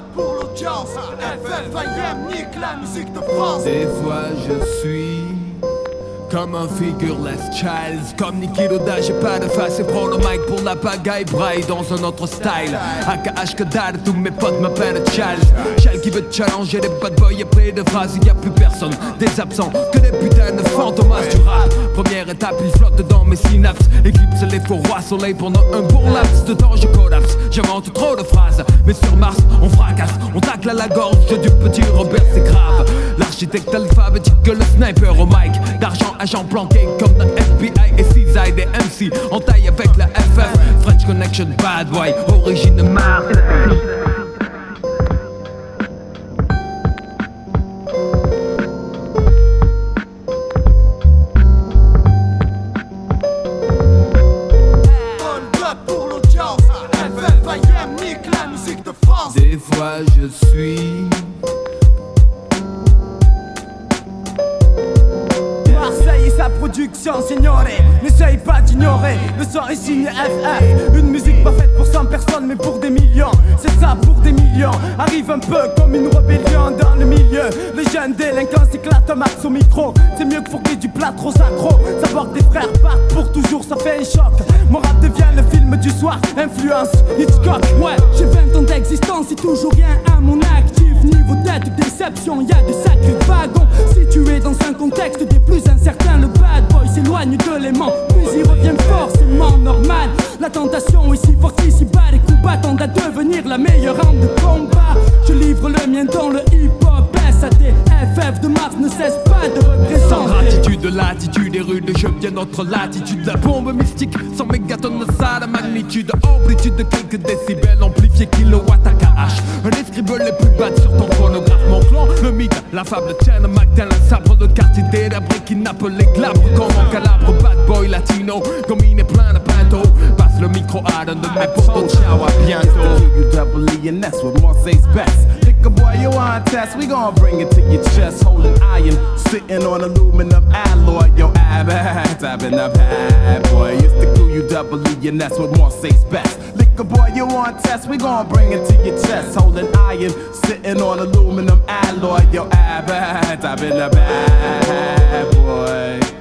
God pour l'audience. FFIM nique la musique de France. Des fois je suis comme un figureless child. Comme Niki Loda, j'ai pas de face et prends le mic pour la pagaille. Braille dans un autre style. AKH que dalle, tous mes potes m'appellent Charles. Charles qui veut challenger les bad boys. Après de phrases, y a plus personne. Des absents, que des putains de fantomas du rap. Première étape, il flotte dans mes synapses. Éclipse les faux rois soleil pendant un bon laps de temps, je collapse. J'invente trop de phrases, mais sur Mars, on fracasse. On tacle à la gorge du petit Robert, c'est grave. L'architecte alphabétique, le sniper au mic. D'argent, agent planqué comme dans FBI et CZI des MC. En taille avec la FF, French Connection, bad boy, origine Marseille. Des fois je suis Marseille et sa production, signore. N'essaye pas d'ignorer, le son est signé FF. Une musique pas faite pour 100 personnes mais pour des millions. C'est ça pour des millions. Arrive un peu comme une rébellion dans le milieu. Les jeunes délinquants s'éclatent max au micro. C'est mieux que fourguer du plat trop sacro. Savoir que des frères partent pour toujours, ça fait un choc. Mon rap devient le film du soir, influence Hitchcock. Ouais, j'ai 20 ans d'existence et toujours rien à mon actif. Niveau tête, déception, y'a de sacrés wagons. Situé dans un contexte des plus incertains, le bad boy s'éloigne de l'aimant, puis il revient forcément normal. La tentation ici forte, ici bas, les coups attendent à devenir la meilleure arme de combat. Je livre le mien dans le hip-hop, SAD, FF de Mars ne cesse pas de représenter. Sans gratitude, l'attitude est rude, je viens notre latitude. La bombe mystique, 100 mégatonnes, ça la magnitude. Amplitude de quelques décibels, amplifié kilowatt AKH. Un escribe les plus bas sur ton phonographe, mon clan. Le mythe, la fable tienne, McDan, le sabre de quartier délabré qui nappe les glabres. Comme un calabre, bad boy latino, comme il est plein de pinto. Passe le micro à l'un de mes potos, ciao, à bientôt. QUEE and that's what Marseille's best. Pick a boy you want test, we gon' bring it to your chest. Holding iron, sitting on aluminum alloy. Yo, tapping up bad boy. It's the QUEE and that's what Marseille's best. Lick a boy you want test, we gon' bring it to your chest. Holding iron, sitting on aluminum alloy. Yo, tapping up bad boy.